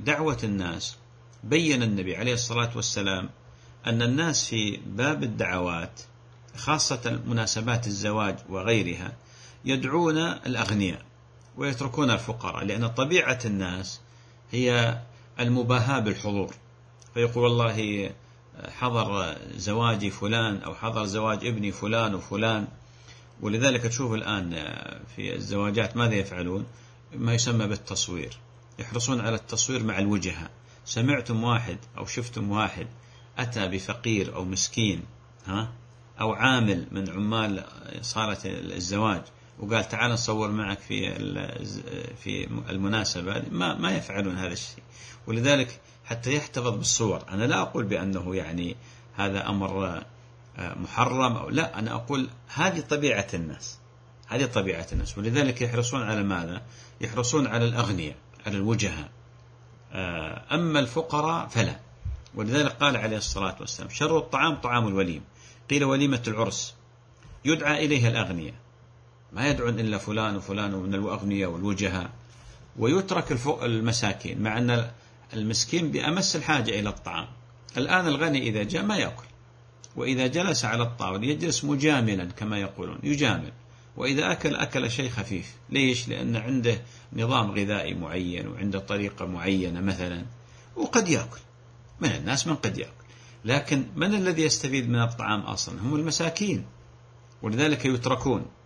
دعوة الناس بين النبي عليه الصلاة والسلام أن الناس في باب الدعوات خاصة مناسبات الزواج وغيرها يدعون الأغنياء ويتركون الفقراء، لأن طبيعة الناس هي المباهاة بالحضور، فيقول والله حضر زواج فلان أو حضر زواج ابني فلان وفلان. ولذلك تشوف الآن في الزواجات ماذا يفعلون؟ ما يسمى بالتصوير، يحرصون على التصوير مع الوجهة. سمعتم واحد أو شفتم واحد أتى بفقير أو مسكين أو عامل من عمال صالة الزواج وقال تعال نصور معك في المناسبة؟ ما يفعلون هذا الشيء. ولذلك حتى يحتفظ بالصور، أنا لا أقول بأنه يعني هذا أمر محرم أو لا، أنا أقول هذه طبيعة الناس، هذه طبيعة الناس. ولذلك يحرصون على ماذا؟ يحرصون على الأغنياء، على الوجهاء، أما الفقراء فلا. ولذلك قال عليه الصلاة والسلام شر الطعام طعام الوليم، قيل وليمة العرس، يدعى إليها الأغنياء، ما يدعون إلا فلان وفلان من الأغنياء والوجهاء، ويترك المساكين، مع أن المسكين بأمس الحاجة إلى الطعام. الآن الغني إذا جاء ما يأكل، وإذا جلس على الطاولة يجلس مجاملا كما يقولون، يجامل، وإذا أكل شيء خفيف. ليش؟ لأن عنده نظام غذائي معين وعنده طريقة معينة مثلا، وقد يأكل من الناس، من قد يأكل، لكن من الذي يستفيد من الطعام أصلا؟ هم المساكين، ولذلك يتركون.